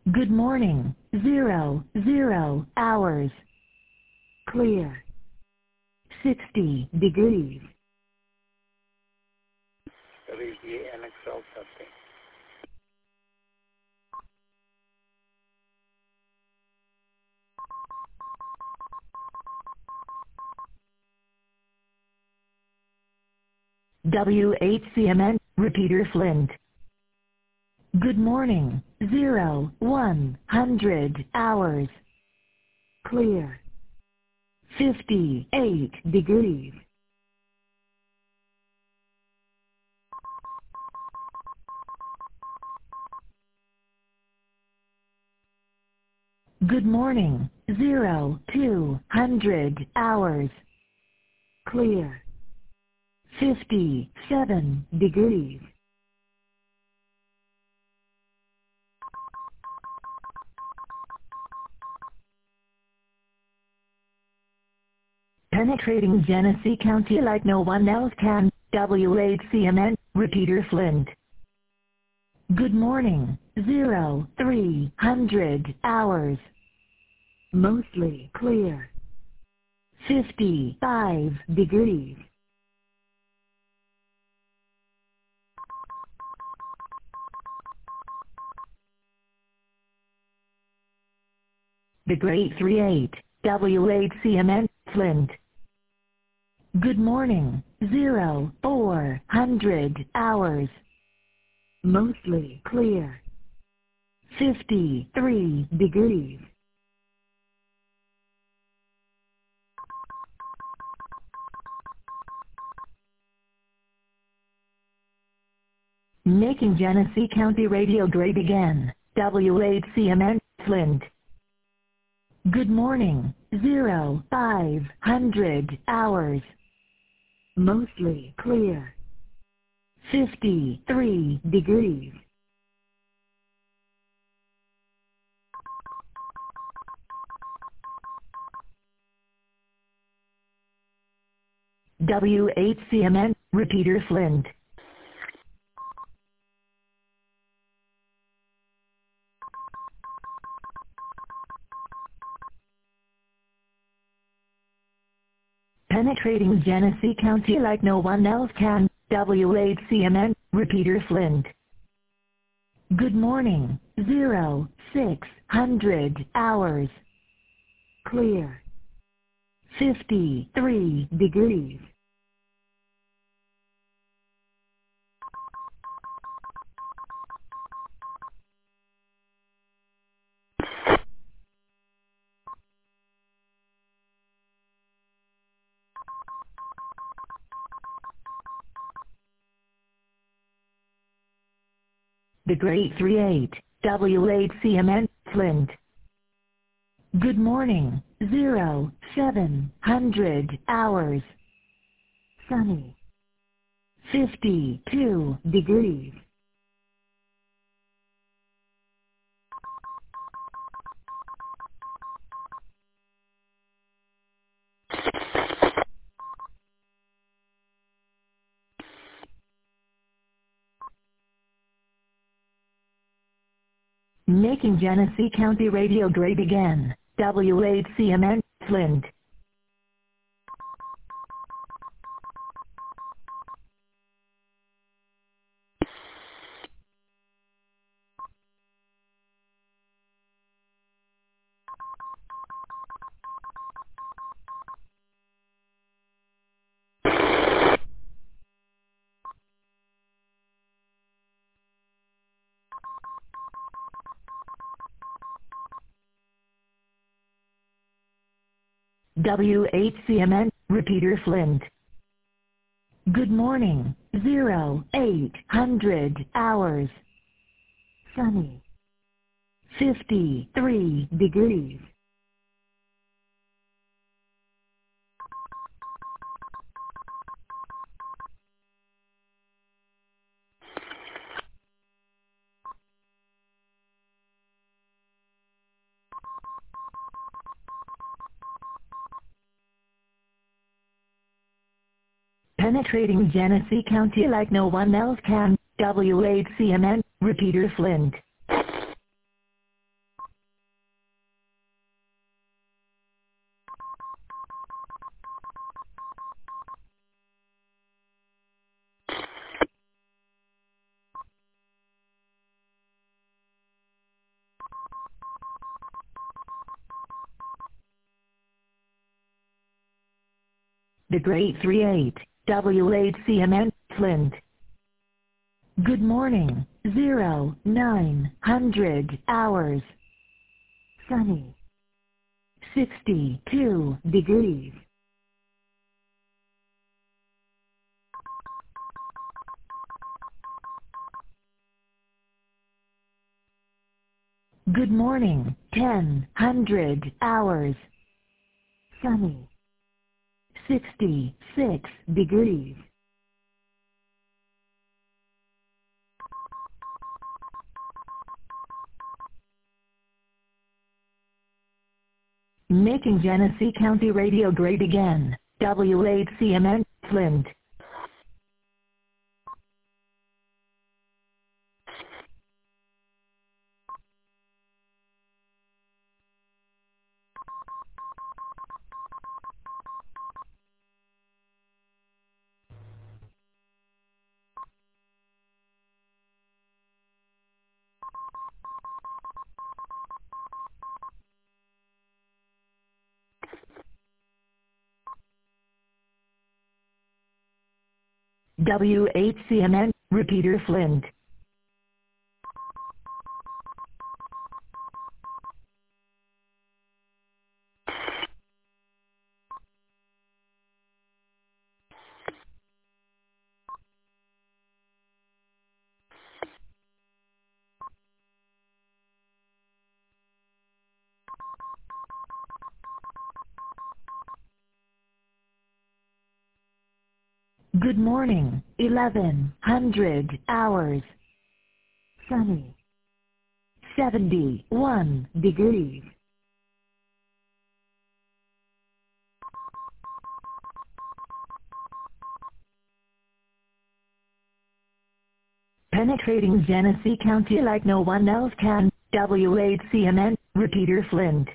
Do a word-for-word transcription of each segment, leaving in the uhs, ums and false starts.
Good morning. Zero, zero hours. Clear. Sixty degrees. Read the N X L testing. W H C M N, repeater Flint. Good morning. Zero, one hundred hours. Clear. Fifty-eight degrees. Good morning. Zero, two hundred hours. Clear. Fifty-seven degrees. Penetrating Genesee County like no one else can. W H C M N, repeater Flint. Good morning. Zero, three hundred hours. Mostly clear. Fifty-five degrees. The Great three eight, W H C M N, Flint. Good morning. Zero, four hundred hours. Mostly clear. Fifty-three degrees. Making Genesee County radio great again. W H C M N, Flint. Good morning. Zero, five hundred hours. Mostly clear. Fifty-three degrees. W H C M N, repeater Flint. Penetrating Genesee County like no one else can. W H C M N, repeater Flint. Good morning. Zero, six hundred hours. Clear. Fifty-three degrees. The Great three eight, W H C M N, Flint. Good morning. Zero, seven hundred hours. Sunny. Fifty-two degrees. Making Genesee County radio great again. W H C M N, Flint. W H C M N, repeater Flint. Good morning. Zero, eight hundred hours. Sunny. Fifty-three degrees. Penetrating Genesee County like no one else can. W H C M N, repeater Flint. The Great three eight, W eight C M N, Flint. Good morning, zero nine hundred hours. Sunny. sixty-two degrees. Good morning, ten hundred hours. Sunny. sixty-six degrees. Making Genesee County Radio great again, W eight C M N, Flint. W eight C M N, Repeater Flint. Good morning, eleven hundred hours. Sunny. seventy-one degrees. Penetrating Genesee County like no one else can, W eight C M N, Repeater Flint.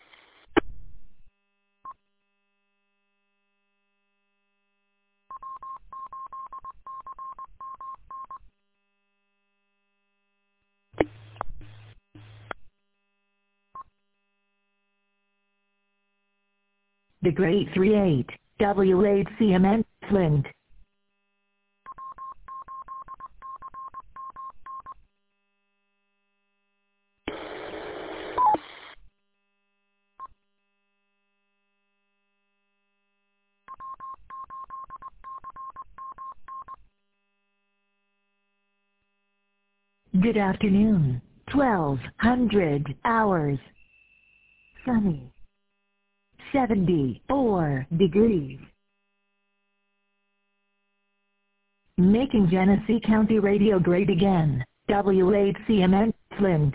The Great three eight, W eight C M N, Flint. Good afternoon, twelve hundred hours. Sunny. seventy-four degrees. Making Genesee County Radio great again, W eight C M N, Flint.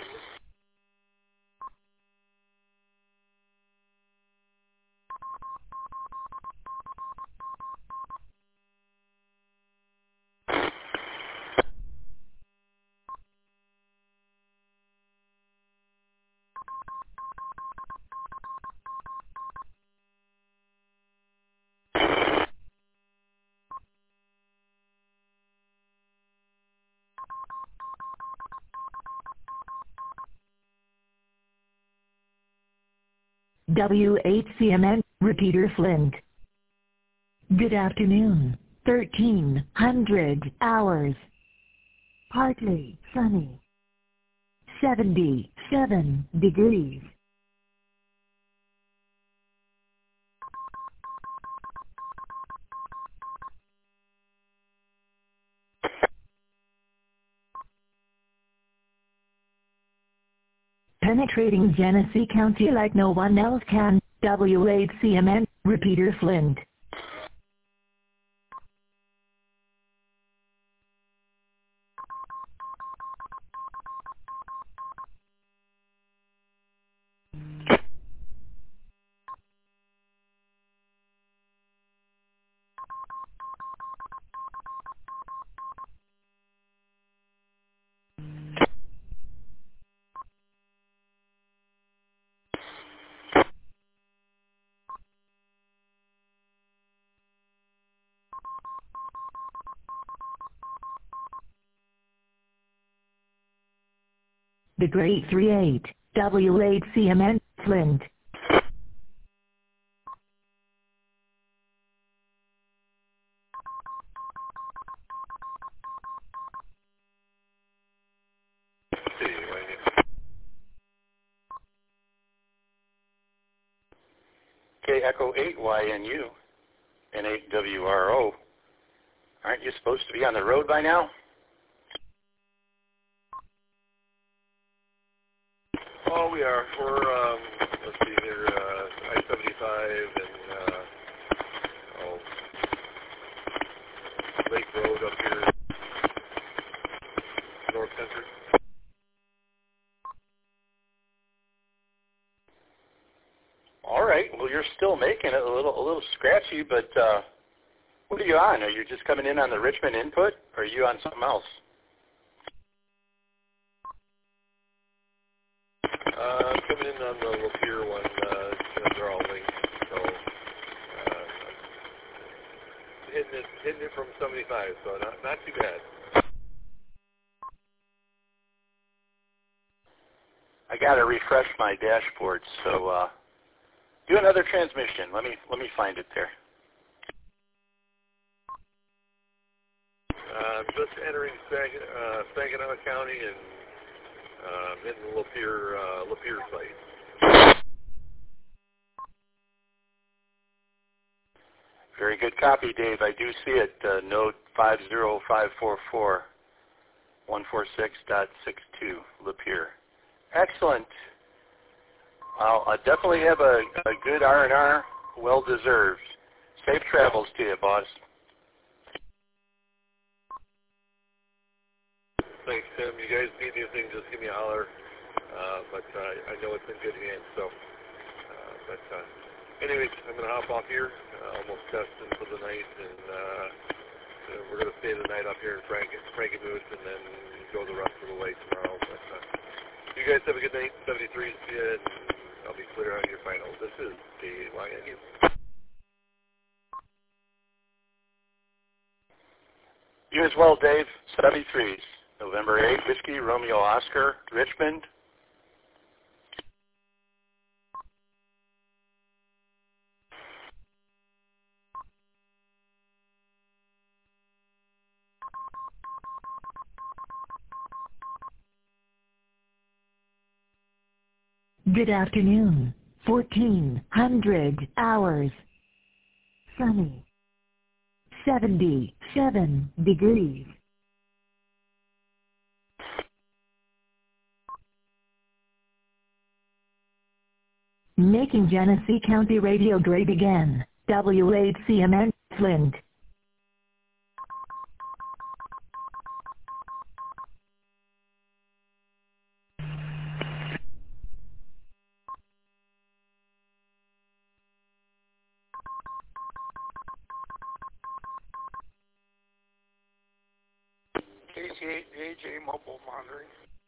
W eight C M N, Repeater Flint. Good afternoon, thirteen hundred hours. Partly sunny. seventy-seven degrees. Penetrating Genesee County like no one else can, W eight C M N, Repeater Flint. The Great three eight, W eight C M N, Flint. Echo eight Y N U and eight W R O. Aren't you supposed to be on the road by now? Oh, we are. We're, um, let's see here, uh, I seventy-five and, uh, oh, Lake Road up here, North Country. All right. Well, you're still making it a little, a little scratchy, but uh, what are you on? Are you just coming in on the Richmond input, or are you on something else? Uh, coming in on the Lapeer one, uh, they're all linked, so, uh, hitting it, hitting it from seventy-five, so not, not too bad. I got to refresh my dashboard, so uh, do another transmission. Let me let me find it there. Uh, just entering Sag- uh, Saginaw County and uh, hitting the Lapeer, uh, Lapeer site. Very good copy, Dave. I do see it. Uh, node five zero five four four one four six dot six two, Lapeer. Excellent. I'll I definitely have a, a good R and R, well deserved. Safe travels to you, boss. Thanks, Tim. You guys need anything, just give me a holler. Uh, but uh, I know it's in good hands. So, uh, but uh, anyways, I'm going to hop off here. Uh, almost destined for the night, and uh, we're going to stay the night up here in Frank Frankenmuth, and then go the rest of the way tomorrow. But uh, you guys have a good night. seventy-three is good, and I'll be clear on your final. This is the Y N U. You as well, Dave. seventy-threes. November eighth, Whiskey, Romeo Oscar, Richmond. Good afternoon. fourteen hundred hours. Sunny. seventy-seven degrees. Making Genesee County radio great again. W eight C M N, Flint. K C eight J J mobile monitoring.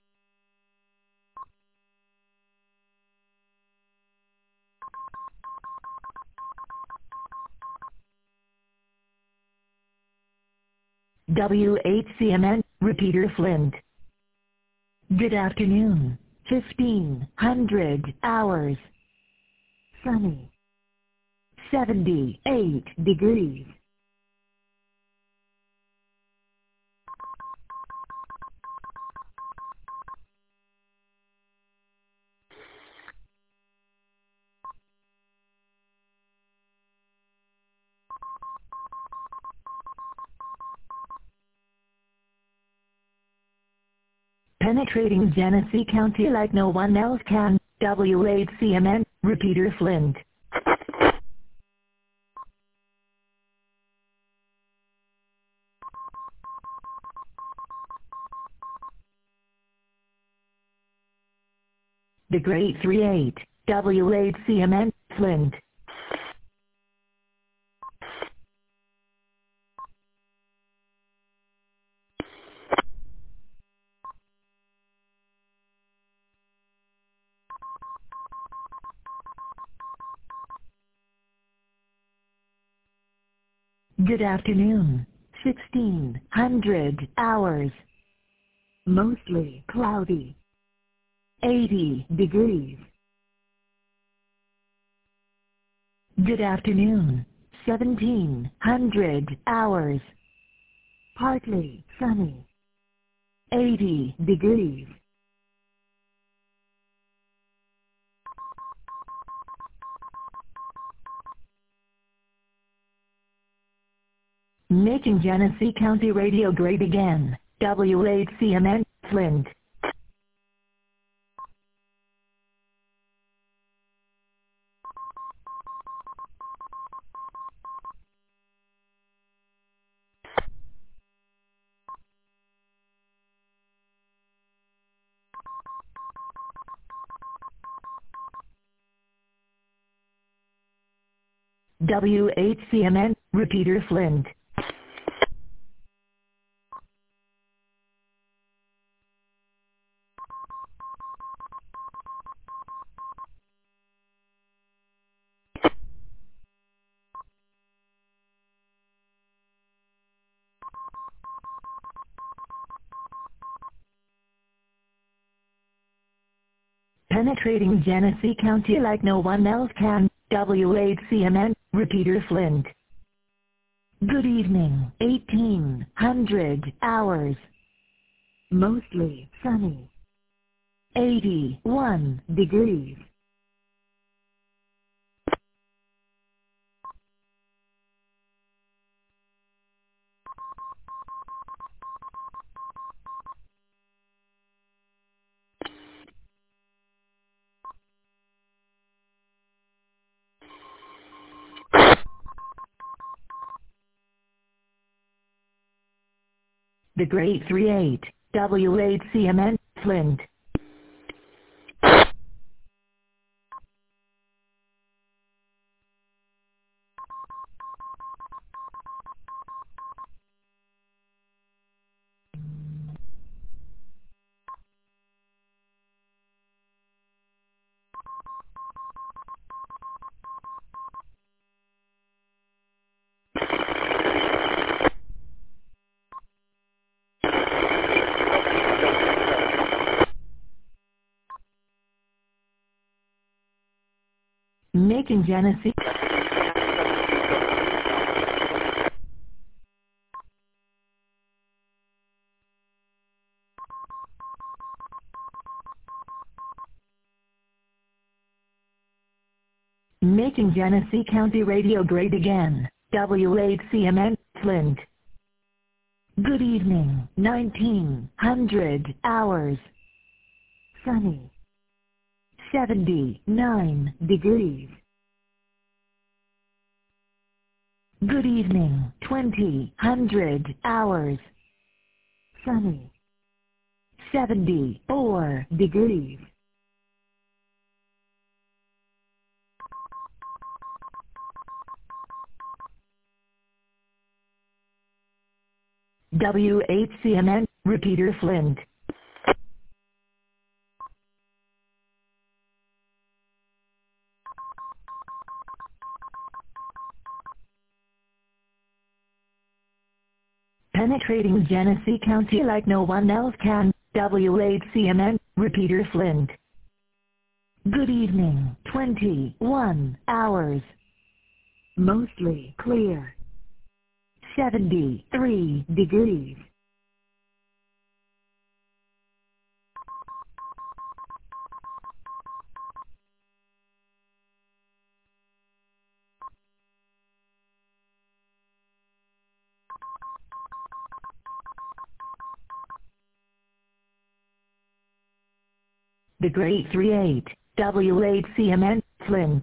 W eight C M N, repeater Flint. Good afternoon. fifteen hundred hours. Sunny. seventy-eight degrees. Penetrating Genesee County like no one else can. W eight C M N, repeater Flint. The Great three eight, W eight C M N, Flint. Good afternoon. sixteen hundred hours. Mostly cloudy. eighty degrees. Good afternoon. seventeen hundred hours. Partly sunny. eighty degrees. Making Genesee County Radio great again. W H C M N, Flint. W H C M N, repeater Flint. Penetrating Genesee County like no one else can. W H C M N, repeater Flint. Good evening, eighteen hundred hours. Mostly sunny. eighty-one degrees. The Great three eight, W H C M N, Flint. Making Genesee. Making Genesee County Radio great again. W H C M N, Flint. Good evening, nineteen hundred hours. Sunny. seventy-nine degrees. Good evening, twenty hundred hours. Sunny. seventy-four degrees. W H C M N, repeater Flint. Penetrating Genesee County like no one else can. W H C M N, repeater Flint. Good evening, twenty-one hours. Mostly clear. seventy-three degrees. The Great three eight, W H C M N, Flint.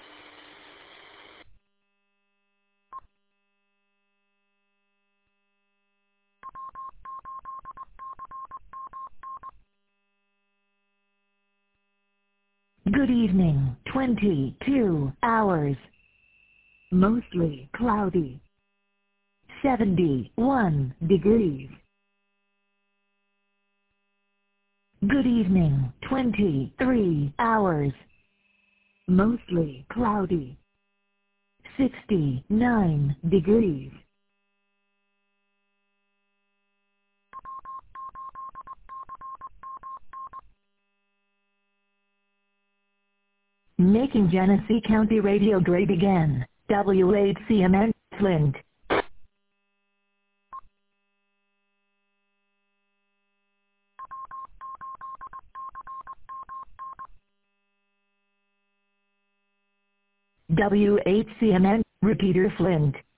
Good evening, twenty-two hours. Mostly cloudy. seventy-one degrees. Good evening, twenty-three hours. Mostly cloudy. sixty-nine degrees. Making Genesee County Radio great again. W H C M N, Flint. W H C M N, repeater Flint.